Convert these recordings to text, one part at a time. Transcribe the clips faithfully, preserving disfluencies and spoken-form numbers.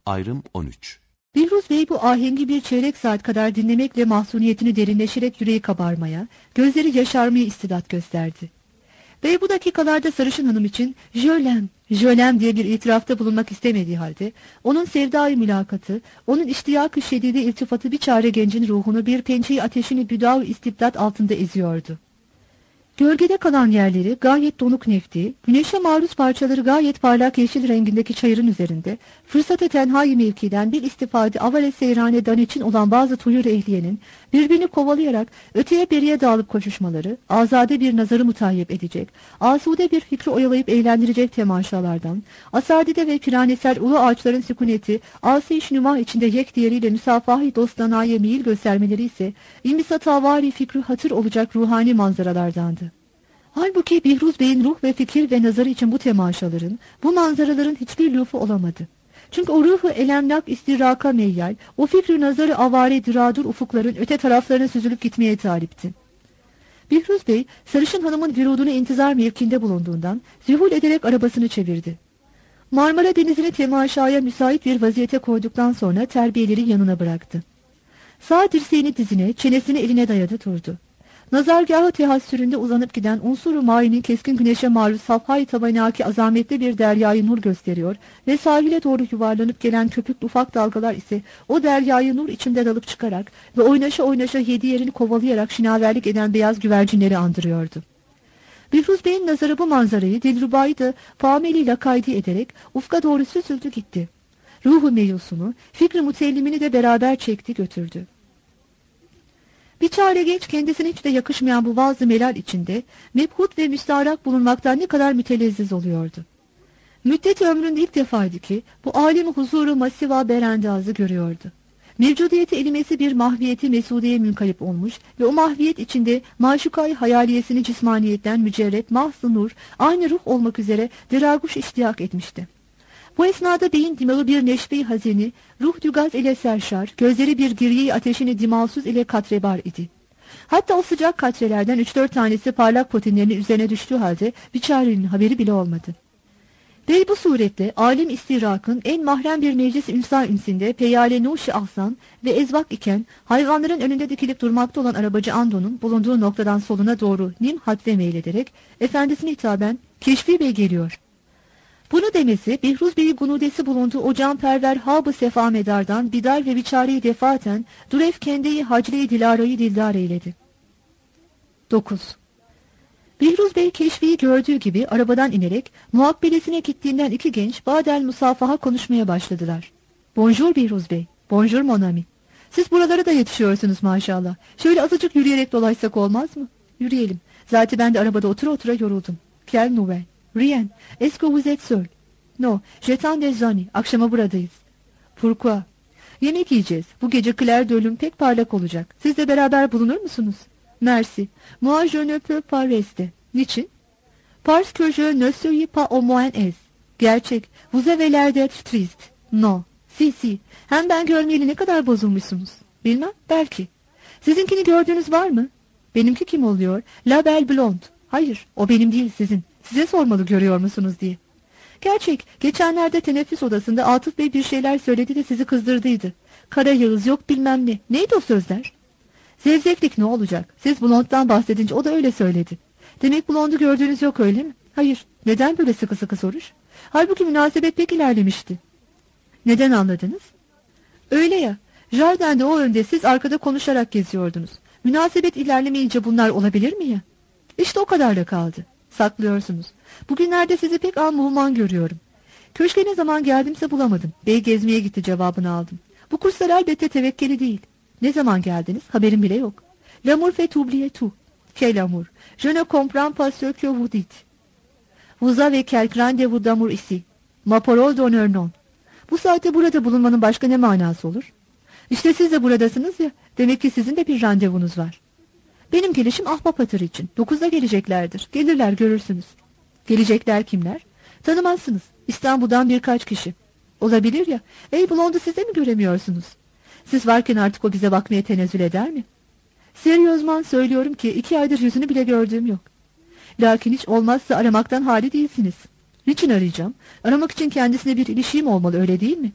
Ayrım on üç. Bihruz Bey bu ahengi bir çeyrek saat kadar dinlemekle mahzuniyetini derinleşerek yüreği kabarmaya, gözleri yaşarmaya istidat gösterdi. Bey bu dakikalarda sarışın hanım için "Jölem, jölem" diye bir itirafta bulunmak istemediği halde, onun sevdai mülakatı, onun iştiyak-ı şedide iltifatı bir çare gencin ruhunu bir pençeyi ateşini büdav istibdat altında eziyordu. Gölgede kalan yerleri gayet donuk nefti, güneşe maruz parçaları gayet parlak yeşil rengindeki çayırın üzerinde, fırsat-ı tenhai mevkiden bir istifade avale seyrane dan için olan bazı tuyur ehliyenin, birbirini kovalayarak öteye beriye dağılıp koşuşmaları, azade bir nazarı mutayyip edecek, asude bir fikri oyalayıp eğlendirecek temaşalardan, asadide ve piranesel ulu ağaçların sükuneti, asi-i nüma içinde yek diğeriyle müsafahi dostanaya meyil göstermeleri ise, imbisatavari fikri hatır olacak ruhani manzaralardandı. Halbuki Bihruz Bey'in ruh ve fikir ve nazarı için bu temaşaların, bu manzaraların hiçbir lüfu olamadı. Çünkü o ruhu elemlak istiraka meyyal, o fikri nazarı avare diradur ufukların öte taraflarına süzülüp gitmeye talipti. Bihruz Bey, sarışın hanımın vürudunu intizar mevkinde bulunduğundan, zühul ederek arabasını çevirdi. Marmara Denizi'ni temaşaya müsait bir vaziyete koyduktan sonra terbiyeleri yanına bıraktı. Sağ dirseğini dizine, çenesini eline dayadı durdu. Nazargâh-ı tehassüründe uzanıp giden unsur-u mâinin keskin güneşe maruz safhay tabanaki azametli bir deryayı nur gösteriyor ve sahile doğru yuvarlanıp gelen köpüklü ufak dalgalar ise o deryayı nur içinde dalıp çıkarak ve oynaşa oynaşa yedi yerini kovalayarak şinaverlik eden beyaz güvercinleri andırıyordu. Bihruz Bey'in nazarı bu manzarayı Dilruba'yı da faameli lakaydi ederek ufka doğru süzüldü gitti. Ruhu meyusunu, fikri mutellimini de beraber çekti götürdü. Bir çare genç kendisine hiç de yakışmayan bu vaz-ı melal içinde mebhut ve müstarak bulunmaktan ne kadar mütelezziz oluyordu. Müddet ömründe ilk defaydı ki bu alem huzuru masiva berendazı görüyordu. Mevcudiyeti elimesi bir mahviyeti mesudeye münkalip olmuş ve o mahviyet içinde maşukay hayaliyesini cismaniyetten mücerret mahz-ı nur, aynı ruh olmak üzere deraguş iştiyak etmişti. Bu esnada beyin dimağı bir neşve-i hazini, ruh dügaz ile serşar, gözleri bir girye-i ateşini dimalsuz ile katrebar idi. Hatta o sıcak katrelerden üç dört tanesi parlak potinlerinin üzerine düştüğü halde biçarenin haberi bile olmadı. Bey bu surette alim istirakın en mahrem bir meclis ünsa ünsinde peyale nuşi ahsan ve ezvak iken hayvanların önünde dikilip durmakta olan arabacı Ando'nun bulunduğu noktadan soluna doğru nim hadve meylederek efendisine hitaben "Keşfi Bey geliyor." Bunu demesi Bihruz Bey'i gunudesi bulunduğu o canperver hab-ı sefa medardan bidar ve biçareyi defaten duref kendeyi hacle-i dilarayı dildar eyledi. dokuz. Bihruz Bey Keşfi'yi gördüğü gibi arabadan inerek muhabbelesine gittiğinden iki genç badel musafaha konuşmaya başladılar. "Bonjour Bihruz Bey, bonjour mon ami. Siz buralara da yetişiyorsunuz maşallah. Şöyle azıcık yürüyerek dolaşsak olmaz mı?" "Yürüyelim. Zaten ben de arabada otura otura yoruldum." "Quelle nouvelle? Rien. Est-ce que vous êtes seul?" "No, j'attends des amis. Akşama buradayız." "Pourquoi?" "Yemek yiyeceğiz. Bu gece Claire de Lune pek parlak olacak. Siz de beraber bulunur musunuz?" "Merci. Moi je ne peux pas rester." "Niçin?" "Parce que je ne suis pas au moins aise." "Gerçek. Vous avez l'air d'être triste." "Non." "Si si. Hem ben görmeyeli ne kadar bozulmuşsunuz." "Bilmem. Belki." "Sizinkini gördüğünüz var mı?" "Benimki kim oluyor?" "La belle blonde." "Hayır. O benim değil sizin. Size sormalı görüyor musunuz diye." "Gerçek, geçenlerde teneffüs odasında Atıf Bey bir şeyler söyledi de sizi kızdırdıydı. Kara Yağız yok bilmem ne. Neydi o sözler?" "Zevzeklik ne olacak? Siz blonddan bahsedince o da öyle söyledi." "Demek blondu gördüğünüz yok öyle mi?" "Hayır. Neden böyle sıkı sıkı soruş?" "Halbuki münasebet pek ilerlemişti." "Neden anladınız?" "Öyle ya. Jardin'de o önde siz arkada konuşarak geziyordunuz. Münasebet ilerlemeyince bunlar olabilir mi ya?" "İşte o kadarla kaldı. Saklıyorsunuz. Bugünlerde sizi pek an muhman görüyorum." "Köşke ne zaman geldimse bulamadım. Bey gezmeye gitti cevabını aldım." "Bu kurslar elbette tevekkeli değil." "Ne zaman geldiniz? Haberim bile yok." "L'amour fait oublier tout." "Quel amour? Je ne comprends pas ce que vous dites." "Vous avez quelque rendez-vous d'amour ici?" "Ma parole d'honneur non." "Bu saatte burada bulunmanın başka ne manası olur?" "İşte siz de buradasınız ya. Demek ki sizin de bir randevunuz var." "Benim gelişim ahbap hatırı için. Dokuzda geleceklerdir. Gelirler görürsünüz." "Gelecekler kimler?" "Tanımazsınız. İstanbul'dan birkaç kişi." "Olabilir ya. Ey blondu siz de mi göremiyorsunuz?" "Siz varken artık o bize bakmaya tenezzül eder mi?" "Seryozman söylüyorum ki iki aydır yüzünü bile gördüğüm yok." "Lakin hiç olmazsa aramaktan hali değilsiniz." "Niçin arayacağım? Aramak için kendisine bir ilişiğim olmalı öyle değil mi?"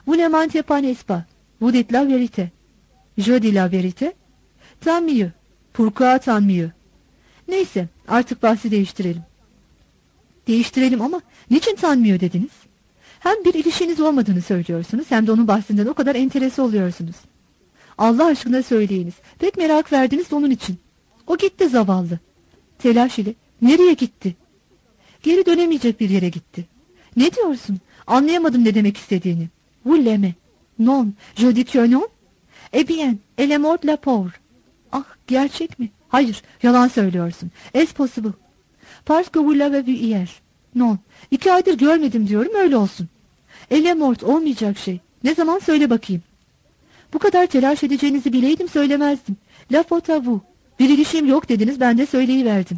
Vous ne mentez pas, n'est-ce pas? Vous dites la vérité. Je dis la vérité. Tant mieux. Pourquoi tant mieux? Neyse, artık bahsi değiştirelim. Değiştirelim ama niçin tant mieux dediniz? Hem bir ilişkiniz olmadığını söylüyorsunuz, hem de onun bahsinden o kadar enterese oluyorsunuz. Allah aşkına söyleyiniz. Pek merak verdiniz de onun için. O gitti zavallı. Telaş ile. Nereye gitti? Geri dönemeyecek bir yere gitti. Ne diyorsun? Anlayamadım ne demek istediğini. Vous l'aimez. Non. Je dis que non. Eh bien, elle est morte la pauvre. Ah, gerçek mi? Hayır, yalan söylüyorsun. Est possible. Parce que vous l'avez vu hier. Non. İki aydır görmedim diyorum, öyle olsun. Elle est morte olmayacak şey. Ne zaman, söyle bakayım. Bu kadar telaş edeceğinizi bileydim söylemezdim. La faute à vous. Bir ilişkim yok dediniz, ben de söyleyiverdim.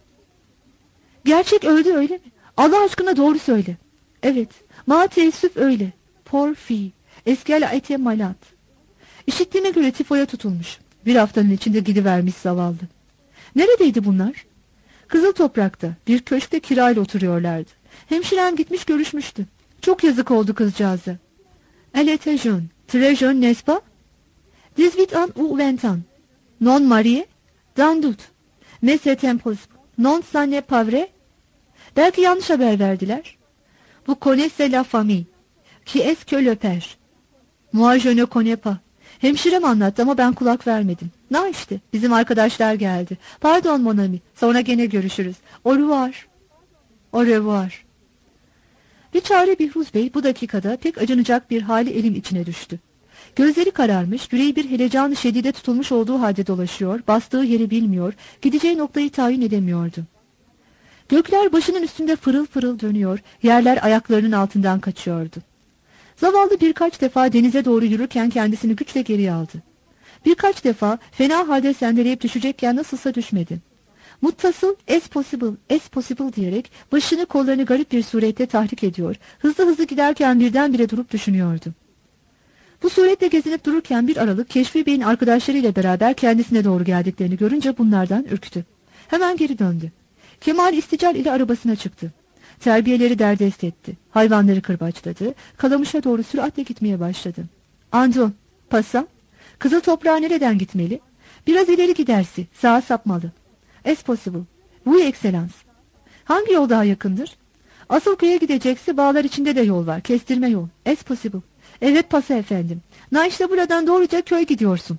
Gerçek öldü öyle mi? Allah aşkına doğru söyle. Evet, ma teessüf öyle. Poor fille. Eskel a été malade. İşittiğime göre tifoya tutulmuş. Bir haftanın içinde gidivermiş zavallı. Neredeydi bunlar? Kızıl Toprak'ta, bir köşkte kirayla oturuyorlardı. Hemşirem gitmiş görüşmüştü. Çok yazık oldu kızcağıza. Elle était jeune. Très jeune, n'est-ce pas? dix-huit ans ou vingt ans. Non mariée? Dans doute. Mais c'est impossible. Non, ça n'est pas vrai. Belki yanlış haber verdiler. Vous connaissez la famille. Qui est-ce que le père? Moi je ne connais pas. Hemşirem anlattı ama ben kulak vermedim. Na işte, bizim arkadaşlar geldi. Pardon mon ami, sonra gene görüşürüz. Au revoir. Au revoir. Biçare Bihruz Bey bu dakikada pek acınacak bir hali elim içine düştü. Gözleri kararmış, yüreği bir helecan-ı şedide tutulmuş olduğu halde dolaşıyor, bastığı yeri bilmiyor, gideceği noktayı tayin edemiyordu. Gökler başının üstünde fırıl fırıl dönüyor, yerler ayaklarının altından kaçıyordu. Zavallı birkaç defa denize doğru yürürken kendisini güçle geriye aldı. Birkaç defa fena halde sendeleyip düşecekken nasılsa düşmedi. Muttasıl, es possible, es possible diyerek başını kollarını garip bir surette tahrik ediyor, hızlı hızlı giderken birdenbire durup düşünüyordu. Bu suretle gezinip dururken bir aralık Keşfi Bey'in arkadaşlarıyla beraber kendisine doğru geldiklerini görünce bunlardan ürktü. Hemen geri döndü. Kemal İstical ile arabasına çıktı. Terbiyeleri derdest etti. Hayvanları kırbaçladı. Kalamış'a doğru süratle gitmeye başladı. Andon, pasa. Kızıl Toprağa nereden gitmeli? Biraz ileri gidersi, sağa sapmalı. Es possible. Oui excellence. Hangi yol daha yakındır? Asıl köye gidecekse bağlar içinde de yol var. Kestirme yol. Es possible. Evet pasa efendim. Na işte buradan doğruca köy gidiyorsun.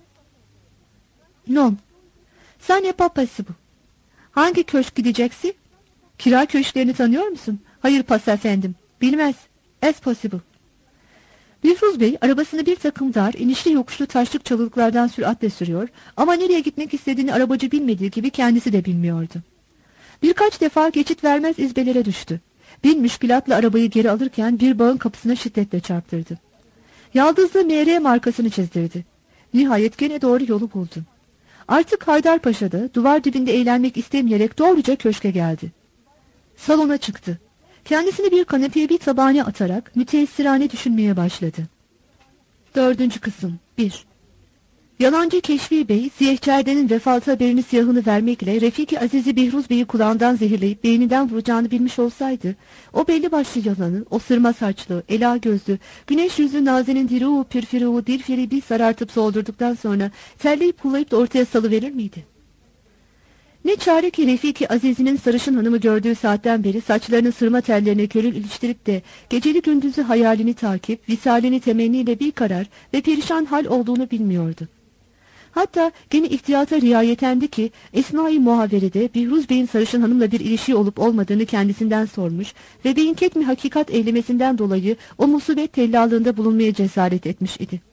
Non. Ça n'est pas possible. Hangi köşk gideceksin? Kira köşklerini tanıyor musun? Hayır pasa efendim. Bilmez. Es possible. Bihruz Bey arabasını bir takım dar, inişli yokuşlu taşlık çalılıklardan süratle sürüyor ama nereye gitmek istediğini arabacı bilmediği gibi kendisi de bilmiyordu. Birkaç defa geçit vermez izbelere düştü. Bin müşkülatla arabayı geri alırken bir bağın kapısına şiddetle çarptırdı. Yaldızlı M R markasını çizdirdi. Nihayet gene doğru yolu buldu. Artık Haydarpaşa'da duvar dibinde eğlenmek istemeyerek doğruca köşke geldi. Salona çıktı. Kendisini bir kanepeye bir tabağına atarak müteessirane düşünmeye başladı. Dördüncü kısım bir. Yalancı Keşfi Bey, Ziyehçerde'nin vefatı haberini siyahını vermekle Refiki Azizi Bihruz Bey'i kulağından zehirleyip beyninden vuracağını bilmiş olsaydı, o belli başlı yalanı, o sırma saçlı, ela gözlü, güneş yüzlü Naze'nin diruğu pürfiruğu dirferi bir sarartıp soldurduktan sonra terleyip pullayıp da ortaya salıverir miydi? Ne çare ki Refiki Azizi'nin sarışın hanımı gördüğü saatten beri saçlarını sırma tellerine körül iliştirip de geceli gündüzü hayalini takip, visalini temenniyle bir karar ve perişan hal olduğunu bilmiyordu. Hatta gene ihtiyata riayetendi ki Esma-i Muhavere'de Bihruz Bey'in sarışın hanımla bir ilişiği olup olmadığını kendisinden sormuş ve Bey'in ketmi hakikat eylemesinden dolayı o musibet tellallığında bulunmaya cesaret etmiş idi.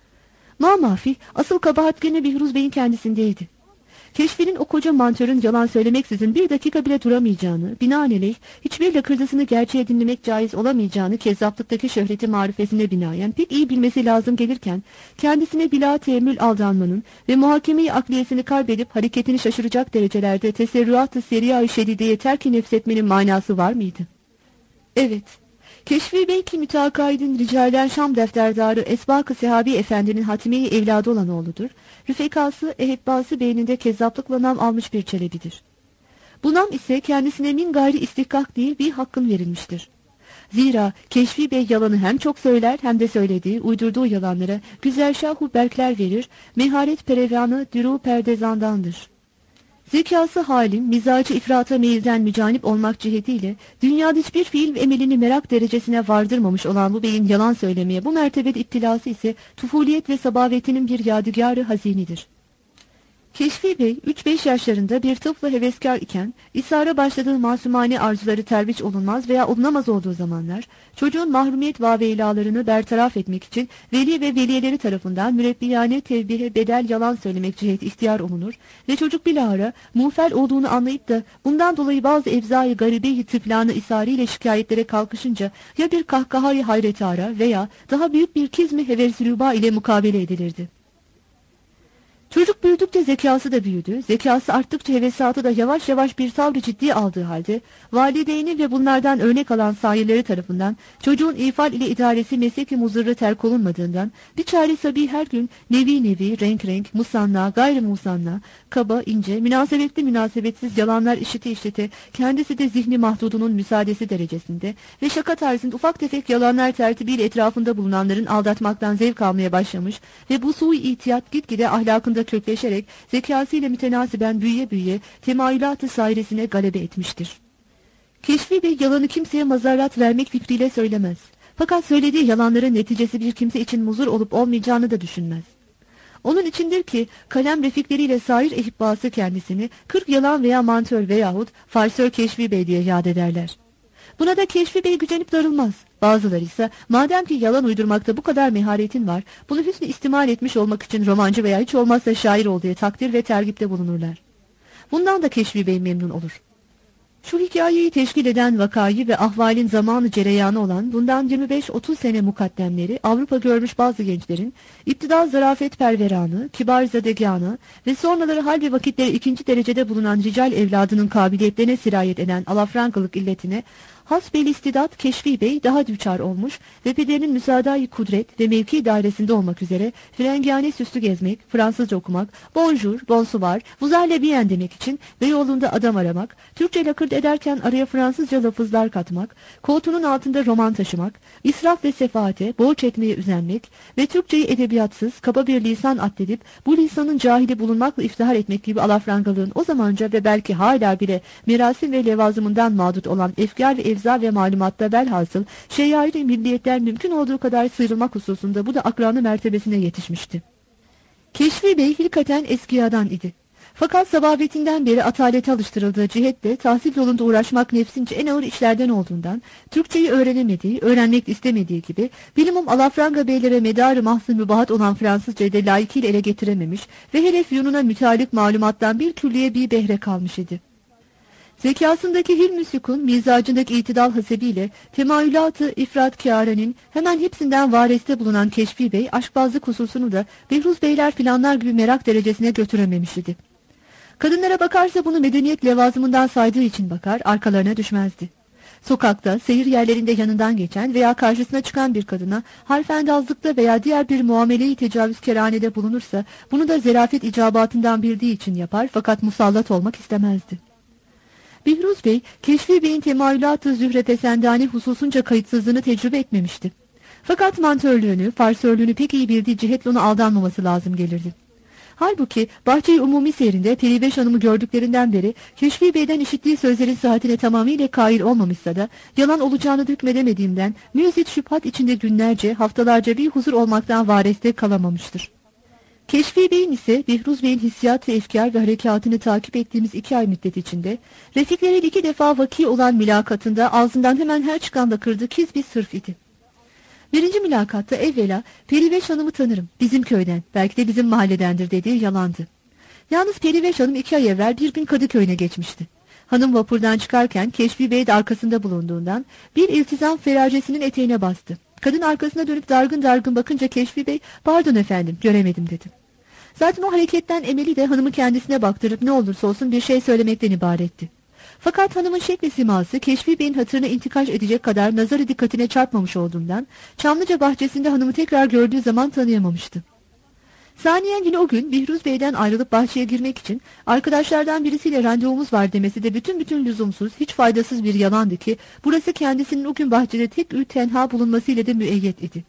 Ma mafi, asıl kabahat gene Bihruz Bey'in kendisindeydi. Keşfinin o koca mantörün yalan söylemeksizin bir dakika bile duramayacağını, binaenaleyh hiçbir lakırdısını gerçeğe dinlemek caiz olamayacağını kezzaplıktaki şöhreti marifesine binaen pek iyi bilmesi lazım gelirken, kendisine bila teemmül aldanmanın ve muhakemeyi akliyesini kaybedip hareketini şaşıracak derecelerde teserrüat-ı seriya-i şedideye terk-i nefsetmenin manası var mıydı? Evet. Keşfi belki müteakaidin ricalen Şam defterdarı Esbak-ı Sehabi Efendi'nin Hatime-i evladı olan oğludur. Rüfekası, ehebbası beyninde kezzaplıkla nam almış bir çelebidir. Bu nam ise kendisine min gayri istihkak değil bir hakkın verilmiştir. Zira Keşfi Bey yalanı hem çok söyler hem de söylediği, uydurduğu yalanlara güzerşahu berkler verir, meharet perevanı dürû perdezandandır. Zekası halim, mizacı ifrata meyilden mücanip olmak cihetiyle dünyada hiçbir fiil ve emelini merak derecesine vardırmamış olan bu beyin yalan söylemeye bu mertebede iptilası ise tufuliyet ve sabavetinin bir yadigarı hazinidir. Keşfi Bey üç beş yaşlarında bir tıfla heveskar iken ishara başladığı masumane arzuları terbiç olunmaz veya olunamaz olduğu zamanlar çocuğun mahrumiyet vaveylalarını bertaraf etmek için veli ve veliyeleri tarafından mürebbiyane tevbihe bedel yalan söylemek ciheti ihtiyar olunur ve çocuk bilahara muğfel olduğunu anlayıp da bundan dolayı bazı evzai garibe-i tıflanı isariyle şikayetlere kalkışınca ya bir kahkahayı hayretara veya daha büyük bir kizmi hevesrüba ile mukabele edilirdi. Çocuk büyüdükçe zekası da büyüdü, zekası arttıkça hevesatı da yavaş yavaş bir tavrı ciddi aldığı halde, valideyni ve bunlardan örnek alan sahirleri tarafından çocuğun ifal ile idaresi mesleki muzırrı terk olunmadığından, bir çare sabi her gün nevi nevi, renk renk, musanna, gayri musanna, kaba, ince, münasebetli münasebetsiz yalanlar işite işite, kendisi de zihni mahdudunun müsaadesi derecesinde ve şaka tarzında ufak tefek yalanlar tertibiyle etrafında bulunanların aldatmaktan zevk almaya başlamış ve bu sui itiyat gitgide ahlakında kökleşerek zekasıyla mütenasiben büyüye büyüye temayülat-ı sairesine galebe etmiştir. Keşfi Bey yalanı kimseye mazarrat vermek fikriyle söylemez. Fakat söylediği yalanların neticesi bir kimse için muzur olup olmayacağını da düşünmez. Onun içindir ki kalem refikleriyle sair ehibbası kendisini kırk yalan veya mantör veyahut farsör Keşfi Bey diye yad ederler. Buna da Keşfi Bey gücenip darılmaz. Bazıları ise madem ki yalan uydurmakta bu kadar meharetin var, bunu hüsnü istimal etmiş olmak için romancı veya hiç olmazsa şair ol diye takdir ve tergipte bulunurlar. Bundan da Keşfi Bey memnun olur. Şu hikayeyi teşkil eden vakayı ve ahvalin zamanı cereyanı olan bundan yirmi beş otuz sene mukaddemleri Avrupa görmüş bazı gençlerin iptida zarafet perveranı, kibar zadegânı ve sonraları hal ve vakitleri ikinci derecede bulunan rical evladının kabiliyetlerine sirayet eden alafrangalık illetine hasbel istidat Keşfi Bey daha düçar olmuş ve pederinin müsaadayı kudret ve mevki dairesinde olmak üzere frengâne süslü gezmek, Fransızca okumak, bonjour, bonsoir, vous allez bien demek için ve yolunda adam aramak, Türkçe lakırd ederken araya Fransızca lafızlar katmak, koltuğunun altında roman taşımak, israf ve sefaate, borç etmeye üzenmek ve Türkçeyi edebiyatsız, kaba bir lisan addedip bu lisanın cahili bulunmakla iftihar etmek gibi alafrangalığın o zamanca ve belki hala bile merasim ve levazımından mağdut olan efkar ve evza ve malumatta velhasıl şeyair-i milliyetler mümkün olduğu kadar sıyrılmak hususunda bu da akranı mertebesine yetişmişti. Keşfi Bey hilkaten eskiyadan idi. Fakat sababetinden beri atalete alıştırıldığı cihetle tahsil yolunda uğraşmak nefsince en ağır işlerden olduğundan Türkçeyi öğrenemediği, öğrenmek istemediği gibi bilimum alafranga beylere medarı mahzı mübahat olan Fransızcayı da layıkıyla ele getirememiş ve helef yununa mütalik malumattan bir külliye bir behre kalmış idi. Zekasındaki hilm-i sükun, mizacındaki itidal hasebiyle temayülat-ı ifratkârenin hemen hepsinden vareste bulunan Keşfi Bey, aşkbazlık hususunu da Behruz Beyler filanlar gibi merak derecesine götürememiş idi. Kadınlara bakarsa bunu medeniyet levazımından saydığı için bakar, arkalarına düşmezdi. Sokakta, seyir yerlerinde yanından geçen veya karşısına çıkan bir kadına harfendazlıkta veya diğer bir muamele-i tecavüzkeranede bulunursa, bunu da zerafet icabatından bildiği için yapar fakat musallat olmak istemezdi. Behruz Bey, Keşfi Bey'in temayülat-ı zührefesendane hususunca kayıtsızlığını tecrübe etmemişti. Fakat mantörlüğünü, farsörlüğünü pek iyi bildiği cihetle ona aldanmaması lazım gelirdi. Halbuki Bahçe-i Umumi seyrinde Periveş Hanım'ı gördüklerinden beri Keşfi Bey'den işittiği sözlerin sıhhatine tamamıyla kail olmamışsa da yalan olacağını hükmedemediğimden müezzit şüphat içinde günlerce, haftalarca bir huzur olmaktan vareste kalamamıştır. Keşfi Bey'in ise Behruz Bey'in hissiyat ve efkar ve harekatını takip ettiğimiz iki ay müddet içinde refikleriyle iki defa vaki olan mülakatında ağzından hemen her çıkan da kırdığı kiz bir sırf idi. Birinci mülakatta evvela Periveş Hanım'ı tanırım, bizim köyden, belki de bizim mahalledendir dediği yalandı. Yalnız Periveş Hanım iki ay evvel bir gün Kadıköy'üne geçmişti. Hanım vapurdan çıkarken Keşfi Bey de arkasında bulunduğundan bir iltizam feracesinin eteğine bastı. Kadın arkasına dönüp dargın dargın bakınca Keşfi Bey, pardon efendim, göremedim dedi. Zaten o hareketten emeli de hanımı kendisine baktırıp ne olursa olsun bir şey söylemekten ibaretti. Fakat hanımın şekli siması Keşfi Bey'in hatırına intikaş edecek kadar nazarı dikkatine çarpmamış olduğundan Çamlıca bahçesinde hanımı tekrar gördüğü zaman tanıyamamıştı. Saniyen yine o gün Bihruz Bey'den ayrılıp bahçeye girmek için arkadaşlardan birisiyle randevumuz var demesi de bütün bütün lüzumsuz, hiç faydasız bir yalandı ki burası kendisinin o gün bahçede tek ü tenha bulunmasıyla da müeyyet idi.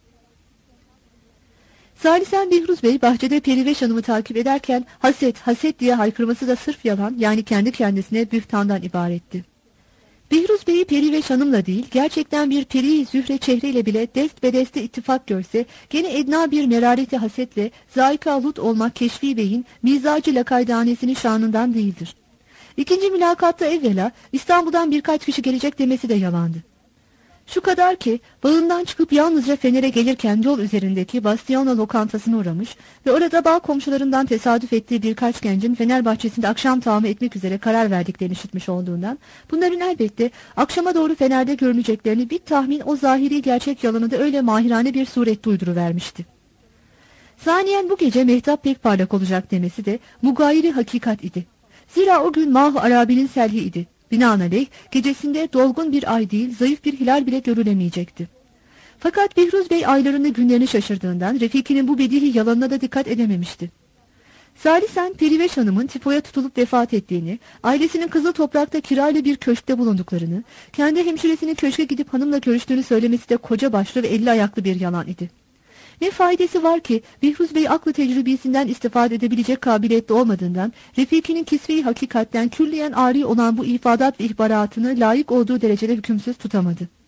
Salisen Bihruz Bey bahçede Periveş Hanım'ı takip ederken haset, haset diye haykırması da sırf yalan, yani kendi kendisine bühtandan ibaretti. Bihruz Bey'i Periveş Hanım'la değil, gerçekten bir Peri Zühre çehreyle bile dest bedeste ittifak görse, gene edna bir merareti hasetle Zayika Lut olmak Keşfi Bey'in mizacı lakaydanesinin şanından değildir. İkinci mülakatta evvela İstanbul'dan birkaç kişi gelecek demesi de yalandı. Şu kadar ki bağından çıkıp yalnızca Fener'e gelirken yol üzerindeki Bastiona lokantasına uğramış ve orada bağ komşularından tesadüf ettiği birkaç gencin Fener bahçesinde akşam tamamı etmek üzere karar verdiklerini işitmiş olduğundan bunların elbette akşama doğru Fener'de görüneceklerini bir tahmin o zahiri gerçek yalanı da öyle mahirane bir surette uyduruvermişti. Saniyen bu gece mehtap pek parlak olacak demesi de mugayiri hakikat idi. Zira o gün Mah-ı Arabi'nin selhi idi. Binaenaleyh gecesinde dolgun bir ay değil, zayıf bir hilal bile görülemeyecekti. Fakat Bihruz Bey aylarını günlerini şaşırdığından Refiki'nin bu bedihi yalanına da dikkat edememişti. Salisen Periveş Hanım'ın tifoya tutulup vefat ettiğini, ailesinin Kızıl Toprak'ta kirayla bir köşkte bulunduklarını, kendi hemşiresinin köşke gidip hanımla görüştüğünü söylemesi de koca başlı ve elli ayaklı bir yalan idi. Ne faydası var ki Bihruz Bey aklı tecrübesinden istifade edebilecek kabiliyette olmadığından Refiki'nin kisve-i hakikatten külliyen ari olan bu ifadat ve ihbaratını layık olduğu derecede hükümsüz tutamadı.